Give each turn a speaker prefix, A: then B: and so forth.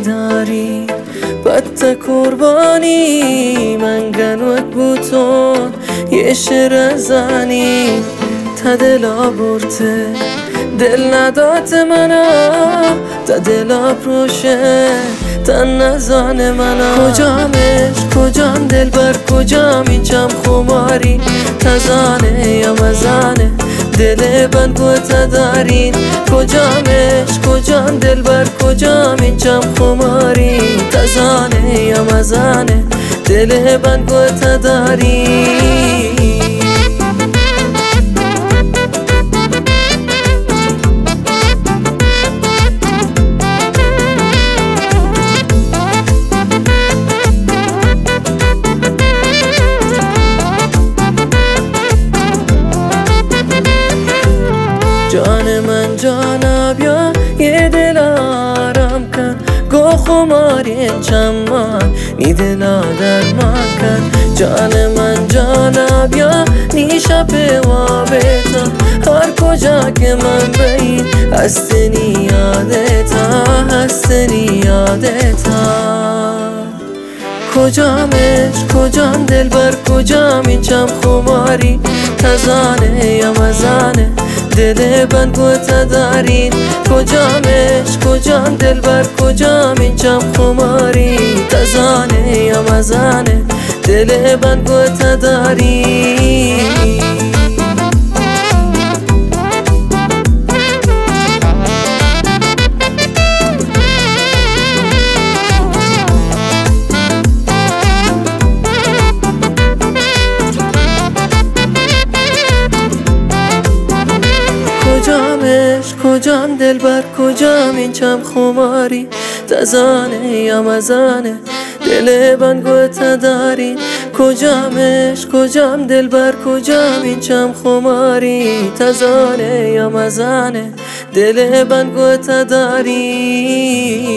A: داری بد قربانی من گنوت بوتون یه شعر زنی تا دلا برته دل ندات منا تا دلا پروشه تا نزان منا کجامش کجام دل بر کجام اینجام خماری تزانه یا مزانه دل بند گوته دارین کجامش کجام دل بر کجام اینجام خماری تزانه یا مزانه دل بند گوته دارین جان من جانا بیا یه دل آرام کن گو خماری چمان نی دلا درمان کن جان من جانا بیا نی شب و بیتا هر کجا که من بین هستنی یادتا هستنی یادتا کجامش کجام دل بر کجام اینجام خماری تزانه یا مزانه دل بند گوته دارین کجامش کجام دل بر کجام اینجام خماری تزانه یا مزانه دل بند گوته دارین کجامش کجام دل بر کجام اینجام خماری تزانه یا مزانه دل بند گوته دارین کجامش کجام دل بر کجام اینجام خماری تزانه یا مزانه دل بند گوته دارین